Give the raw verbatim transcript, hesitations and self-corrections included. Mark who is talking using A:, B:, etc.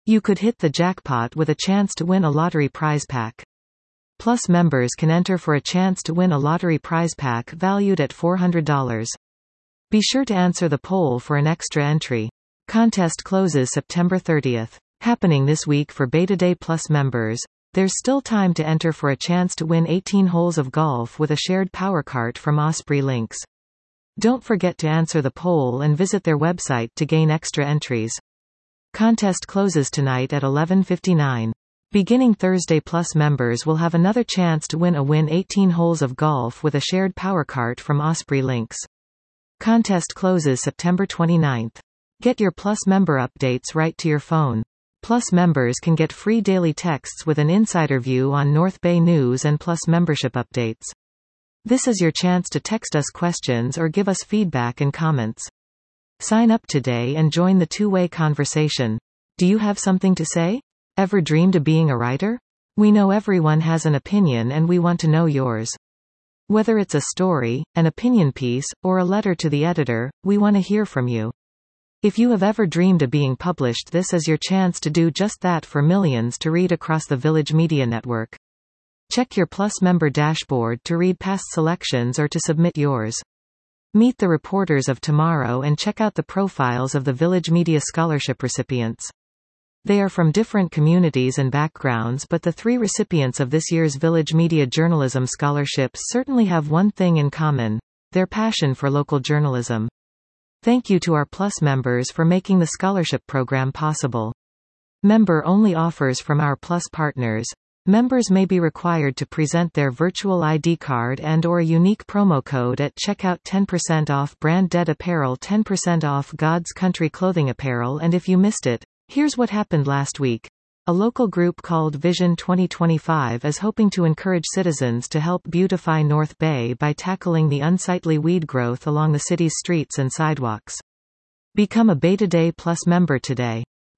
A: You could hit the jackpot with a chance to win a lottery prize pack. Plus members can enter for a chance to win a lottery prize pack valued at four hundred dollars. Be sure to answer the poll for an extra entry. Contest closes September thirtieth. Happening this week for Beta Day Plus members. There's still time to enter for a chance to win eighteen holes of golf with a shared power cart from Osprey Links. Don't forget to answer the poll and visit their website to gain extra entries. Contest closes tonight at eleven fifty-nine. Beginning Thursday, Plus members will have another chance to win a win eighteen holes of golf with a shared power cart from Osprey Links. Contest closes September twenty-ninth. Get your Plus member updates right to your phone. Plus members can get free daily texts with an insider view on North Bay news and Plus membership updates. This is your chance to text us questions or give us feedback and comments. Sign up today and join the two-way conversation. Do you have something to say? Ever dreamed of being a writer? We know everyone has an opinion and we want to know yours. Whether it's a story, an opinion piece, or a letter to the editor, we want to hear from you. If you have ever dreamed of being published, this is your chance to do just that for millions to read across the Village Media Network. Check your Plus member dashboard to read past selections or to submit yours. Meet the reporters of tomorrow and check out the profiles of the Village Media Scholarship recipients. They are from different communities and backgrounds, but the three recipients of this year's Village Media Journalism Scholarships certainly have one thing in common: their passion for local journalism. Thank you to our Plus members for making the scholarship program possible. Member-only offers from our Plus partners. Members may be required to present their virtual I D card and or a unique promo code at checkout: ten percent off Brand Dead apparel, ten percent off God's Country clothing apparel. And if you missed it, here's what happened last week. A local group called Vision twenty twenty-five is hoping to encourage citizens to help beautify North Bay by tackling the unsightly weed growth along the city's streets and sidewalks. Become a Beta Day Plus member today.